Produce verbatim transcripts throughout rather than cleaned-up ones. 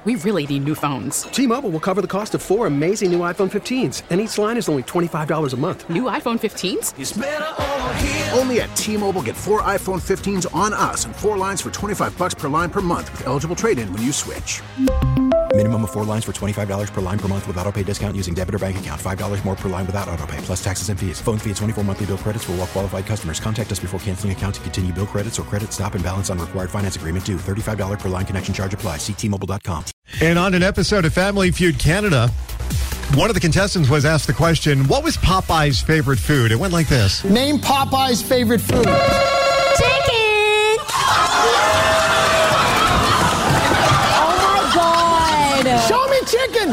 We really need new phones. T-Mobile will cover the cost of four amazing new iPhone fifteens, and each line is only twenty-five dollars a month. New iPhone fifteens? It's better over here. Only at T-Mobile, get four iPhone fifteens on us and four lines for twenty-five dollars per line per month with eligible trade-in when you switch. Minimum of four lines for twenty-five dollars per line per month with autopay discount using debit or bank account. five dollars more per line without autopay, plus taxes and fees. Phone fee at twenty-four monthly bill credits for well-qualified customers. Contact us before canceling account to continue bill credits or credit stop and balance on required finance agreement due. thirty-five dollars per line connection charge applies. See T Mobile dot com. And on an episode of Family Feud Canada, one of the contestants was asked the question, what was Popeye's favorite food? It went like this. Name Popeye's favorite food. Chicken! Show me chicken!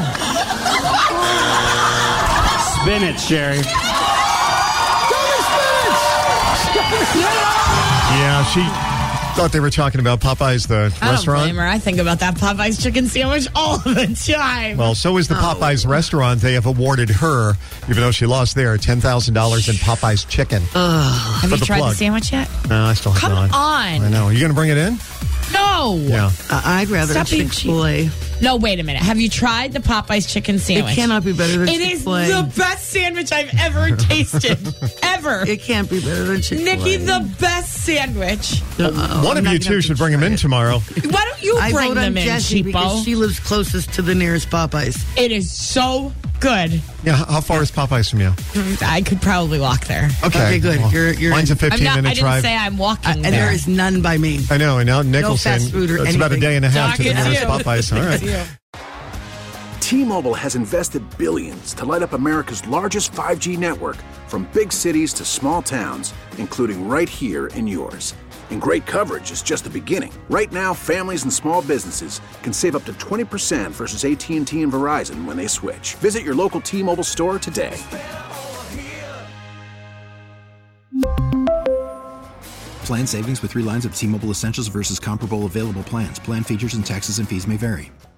Spinach, Sherry. Show me spinach! Yeah, she thought they were talking about Popeye's, the I restaurant. don't blame her. I think about that Popeye's chicken sandwich all the time. Well, so is the Popeye's restaurant. They have awarded her, even though she lost there, ten thousand dollars in Popeye's chicken. Ugh. Have you the tried plug. the sandwich yet? No, I still have Come not. on. I know. Are you going to bring it in? No. Yeah. Uh, I'd rather Stop being Chick-fil-A. No, wait a minute. Have you tried the Popeye's chicken sandwich? It cannot be better than It is Chick-fil-A. the best sandwich I've ever tasted. Ever. It can't be better than Chick-fil-A. Nikki, the best sandwich. Uh-oh. One I'm of you not gonna two have should to bring him try in it. tomorrow. Why don't you I bring vote them on in, Jessie because cheapo? she lives closest to the nearest Popeyes. It is so good. Yeah, how how far is Popeye's from you? I could probably walk there. Okay. Okay, good. Well, You're- you're mine's a in. I'm fifteen not, I minute didn't drive. say I'm walking Uh, and there. there is none by me. I know, and now Nicholson, fast food or it's about a anything. day and a half to the Talking nearest to you. Popeyes. All right. Yeah. T-Mobile has invested billions to light up America's largest five G network, from big cities to small towns, including right here in yours. And great coverage is just the beginning. Right now, families and small businesses can save up to twenty percent versus A T and T and Verizon when they switch. Visit your local T-Mobile store today. Plan savings with three lines of T-Mobile Essentials versus comparable available plans. Plan features and taxes and fees may vary.